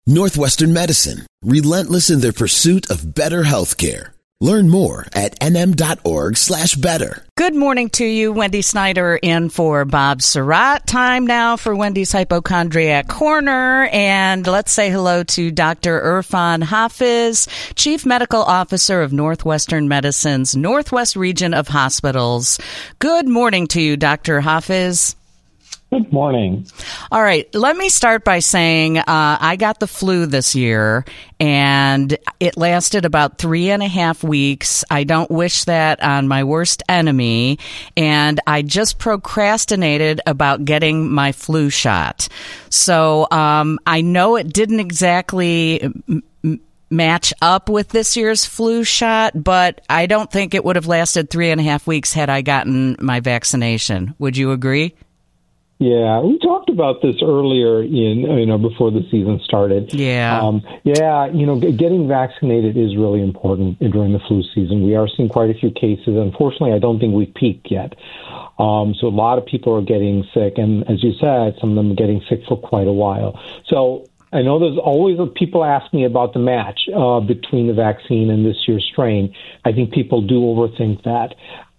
Northwestern Medicine, relentless in their pursuit of better healthcare. Learn more at nm.org/better. Good morning to you. Wendy Snyder in for Bob Surratt. Time now for Wendy's Hypochondriac Corner. And let's say hello to Dr. Irfan Hafiz, Chief Medical Officer of Northwestern Medicine's Northwest Region of Hospitals. Good morning to you, Dr. Hafiz. Good morning. All right. Let me start by saying I got the flu this year, and it lasted about 3.5 weeks. I don't wish that on my worst enemy, and I just procrastinated about getting my flu shot. So I know it didn't exactly match up with this year's flu shot, but I don't think it would have lasted 3.5 weeks had I gotten my vaccination. Would you agree? Yeah, we talked about this earlier before the season started. Yeah. Getting vaccinated is really important during the flu season. We are seeing quite a few cases. Unfortunately, I don't think we've peaked yet. So a lot of people are getting sick. And as you said, some of them are getting sick for quite a while. So I know there's always people ask me about the match between the vaccine and this year's strain. I think people do overthink that.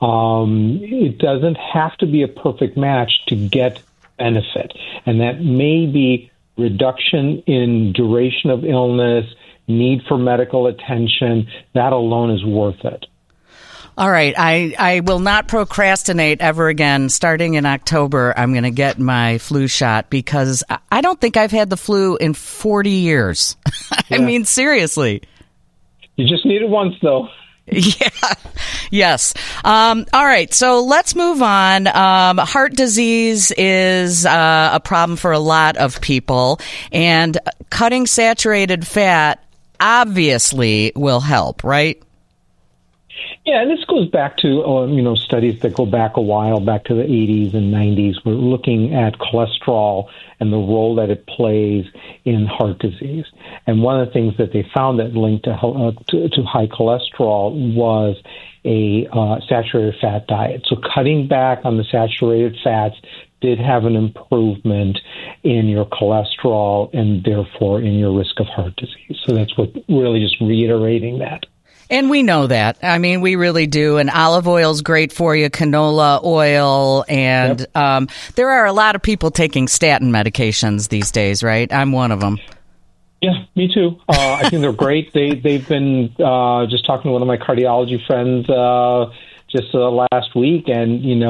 It doesn't have to be a perfect match to get benefit, and that may be reduction in duration of illness, need for medical attention. That alone is worth it. All right. I will not procrastinate ever again. Starting in October, I'm going to get my flu shot because I don't think I've had the flu in 40 years. I mean, seriously. You just need it once, though. Yeah. Yes. All right. So let's move on. Heart disease is a problem for a lot of people, and cutting saturated fat obviously will help, right? Yeah, and this goes back to studies that go back a while, back to the 80s and 90s. We're looking at cholesterol and the role that it plays in heart disease. And one of the things that they found that linked to high cholesterol was a saturated fat diet. So cutting back on the saturated fats did have an improvement in your cholesterol and therefore in your risk of heart disease. So that's what really just reiterating that. And we know that. I mean, we really do. And olive oil is great for you, canola oil. And there are a lot of people taking statin medications these days, right? I'm one of them. Yeah, me too. I think they're great. They've been just talking to one of my cardiology friends just last week, and he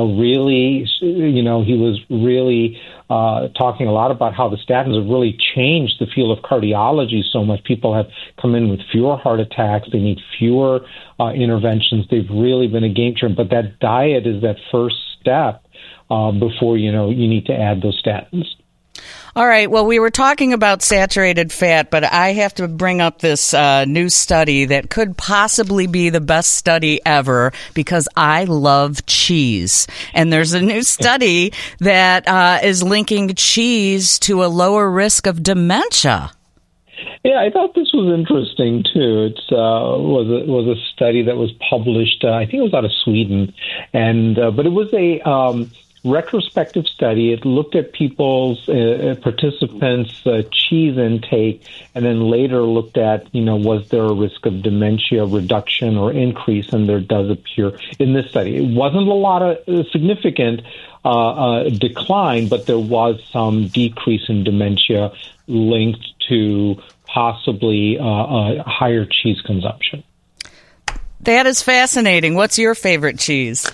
was really talking a lot about how the statins have really changed the field of cardiology so much. People have come in with fewer heart attacks. They need fewer interventions. They've really been a game changer. But that diet is that first step before you need to add those statins. All right. Well, we were talking about saturated fat, but I have to bring up this new study that could possibly be the best study ever because I love cheese. And there's a new study that is linking cheese to a lower risk of dementia. Yeah, I thought this was interesting too. It was a study that was published. I think it was out of Sweden, and but it was a retrospective study. It looked at people's participants' cheese intake, and then later looked at, was there a risk of dementia reduction or increase? And there does appear in this study. It wasn't a lot of significant decline, but there was some decrease in dementia linked to possibly higher cheese consumption. That is fascinating. What's your favorite cheese?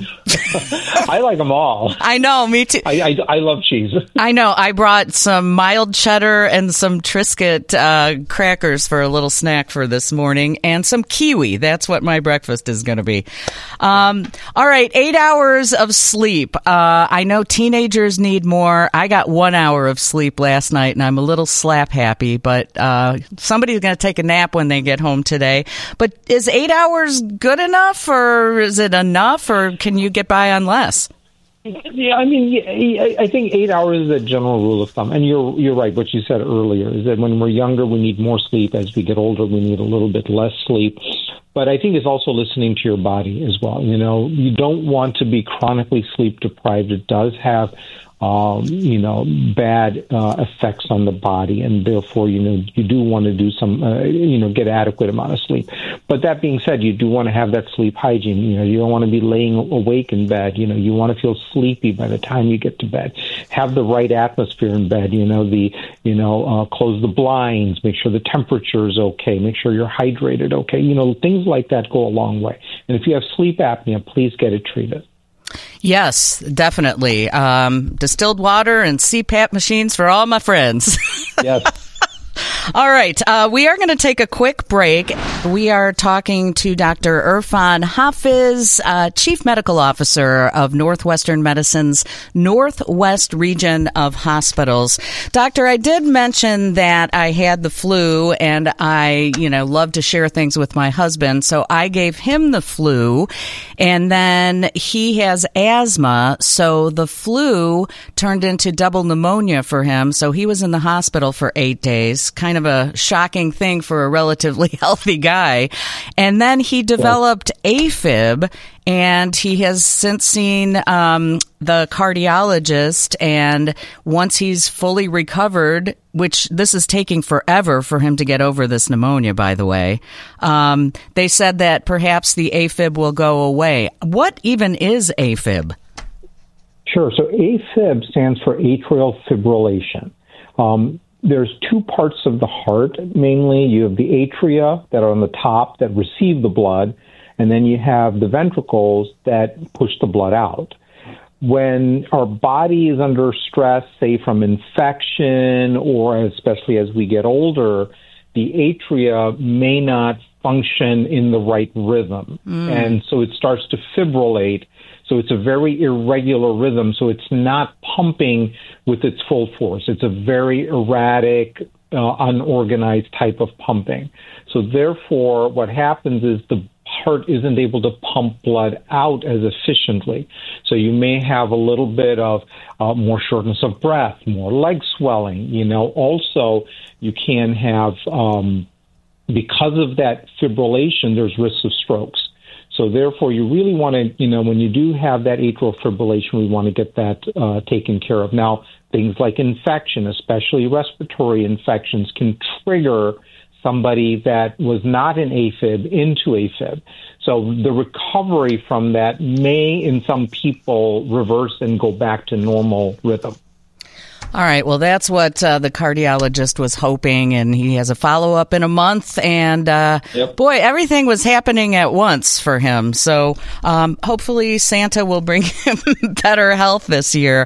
I like them all. I know, me too. I love cheese. I know. I brought some mild cheddar and some Triscuit crackers for a little snack for this morning, and some kiwi. That's what my breakfast is going to be. All right, 8 hours of sleep. I know teenagers need more. I got 1 hour of sleep last night, and I'm a little slap happy, but somebody's going to take a nap when they get home today. But is 8 hours good enough, or is it enough, or can you get by on less? Yeah, I mean, I think 8 hours is a general rule of thumb. And you're right. What you said earlier is that when we're younger, we need more sleep. As we get older, we need a little bit less sleep. But I think it's also listening to your body as well. You don't want to be chronically sleep deprived. It does have bad effects on the body, and therefore, you do want to do some, get adequate amount of sleep. But that being said, you do want to have that sleep hygiene. You don't want to be laying awake in bed. You want to feel sleepy by the time you get to bed. Have the right atmosphere in bed. Close the blinds. Make sure the temperature is okay. Make sure you're hydrated. Okay. Things like that go a long way. And if you have sleep apnea, please get it treated. Yes, definitely. Distilled water and CPAP machines for all my friends. Yes. All right. We are going to take a quick break. We are talking to Dr. Irfan Hafiz, Chief Medical Officer of Northwestern Medicine's Northwest Region of Hospitals. Doctor, I did mention that I had the flu, and I, love to share things with my husband. So I gave him the flu, and then he has asthma. So the flu turned into double pneumonia for him. So he was in the hospital for 8 days. Kind of a shocking thing for a relatively healthy guy. And then he developed AFib, and he has since seen the cardiologist. And once he's fully recovered, which this is taking forever for him to get over this pneumonia, by the way, they said that perhaps the AFib will go away. What even is AFib? Sure. So AFib stands for atrial fibrillation. There's two parts of the heart, mainly. You have the atria that are on the top that receive the blood, and then you have the ventricles that push the blood out. When our body is under stress, say from infection, or especially as we get older, the atria may not function in the right rhythm. And so it starts to fibrillate. So it's a very irregular rhythm. So it's not pumping with its full force. It's a very erratic, unorganized type of pumping. So therefore, what happens is the heart isn't able to pump blood out as efficiently. So you may have a little bit of more shortness of breath, more leg swelling. Also you can have, because of that fibrillation, there's risks of strokes. So therefore, you really want to, when you do have that atrial fibrillation, we want to get that taken care of. Now, things like infection, especially respiratory infections, can trigger somebody that was not in AFib into AFib. So the recovery from that may, in some people, reverse and go back to normal rhythm. All right. Well, that's what the cardiologist was hoping, and he has a follow-up in a month. And, boy, everything was happening at once for him. So hopefully Santa will bring him better health this year.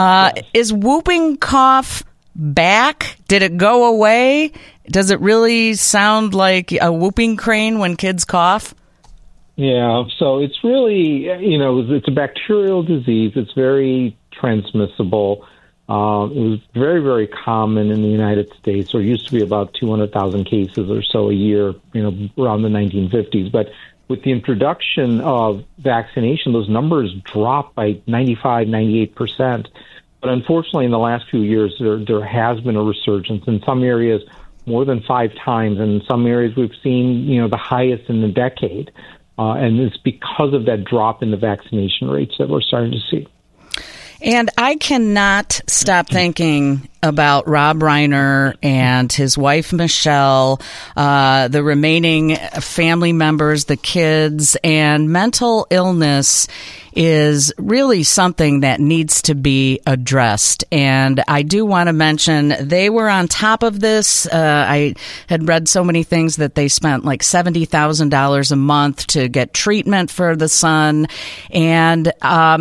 Is whooping cough back? Did it go away? Does it really sound like a whooping crane when kids cough? Yeah. So it's really, it's a bacterial disease. It's very transmissible. It was very, very common in the United States. There used to be about 200,000 cases or so a year, around the 1950s. But with the introduction of vaccination, those numbers dropped by 95, 98%. But unfortunately, in the last few years, there has been a resurgence. In some areas, more than 5 times. And in some areas, we've seen, the highest in a decade. And it's because of that drop in the vaccination rates that we're starting to see. And I cannot stop thinking about Rob Reiner and his wife, Michelle, the remaining family members, the kids, and mental illness is really something that needs to be addressed. And I do want to mention they were on top of this. I had read so many things that they spent like $70,000 a month to get treatment for the son. And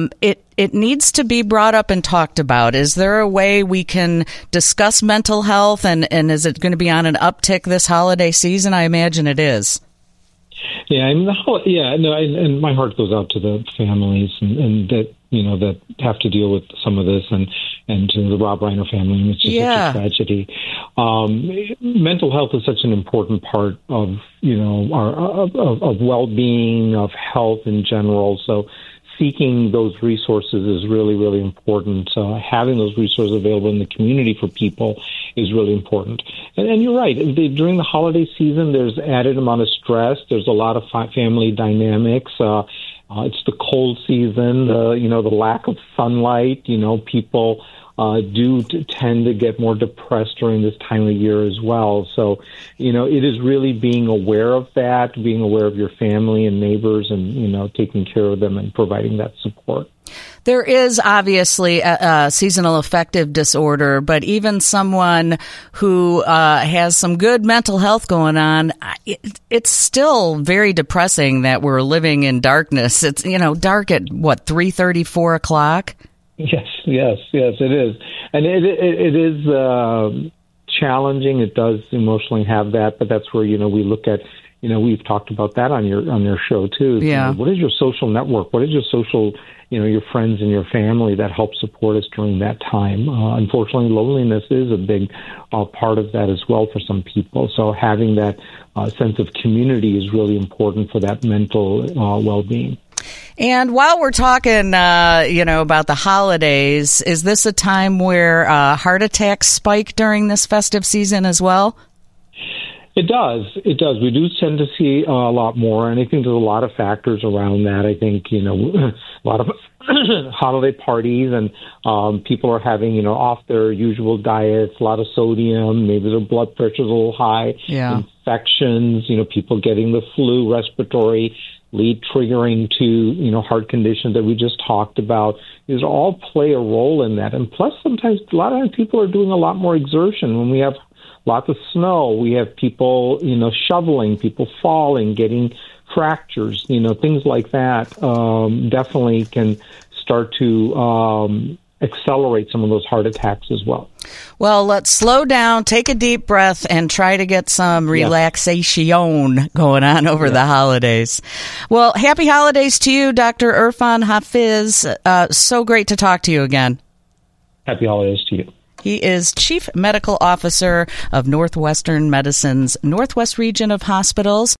it needs to be brought up and talked about. Is there a way we can discuss mental health, and is it going to be on an uptick this holiday season? I imagine it is. Yeah, and my heart goes out to the families and that that have to deal with some of this, and to the Rob Reiner family. It's just such a tragedy. Mental health is such an important part of of well-being, of health in general. So seeking those resources is really, really important. Having those resources available in the community for people is really important. And you're right. During the holiday season, there's added amount of stress. There's a lot of family dynamics. It's the cold season, the lack of sunlight. People do tend to get more depressed during this time of year as well. So, it is really being aware of that, being aware of your family and neighbors and, taking care of them and providing that support. There is obviously a seasonal affective disorder, but even someone who has some good mental health going on, it's still very depressing that we're living in darkness. It's, dark at 3:30, 4 o'clock? Yes, it is. And it is challenging. It does emotionally have that, but that's where, we look at, we've talked about that on your show too. Yeah. What is your social network? What is your social, your friends and your family that help support us during that time? Unfortunately, loneliness is a big part of that as well for some people. So having that sense of community is really important for that mental well-being. And while we're talking, about the holidays, is this a time where heart attacks spike during this festive season as well? It does. We do tend to see a lot more, and I think there's a lot of factors around that. I think, a lot of holiday parties and people are having, off their usual diets, a lot of sodium, maybe their blood pressure's a little high, infections, people getting the flu, respiratory lead triggering to, heart conditions that we just talked about. These all play a role in that. And plus, sometimes a lot of times people are doing a lot more exertion. When we have lots of snow, we have people, shoveling, people falling, getting fractures, things like that definitely can start to accelerate some of those heart attacks as well. Well, let's slow down, take a deep breath, and try to get some relaxation going on over the holidays. Well, happy holidays to you, Dr. Irfan Hafiz. So great to talk to you again. Happy holidays to you. He is Chief Medical Officer of Northwestern Medicine's Northwest Region of Hospitals.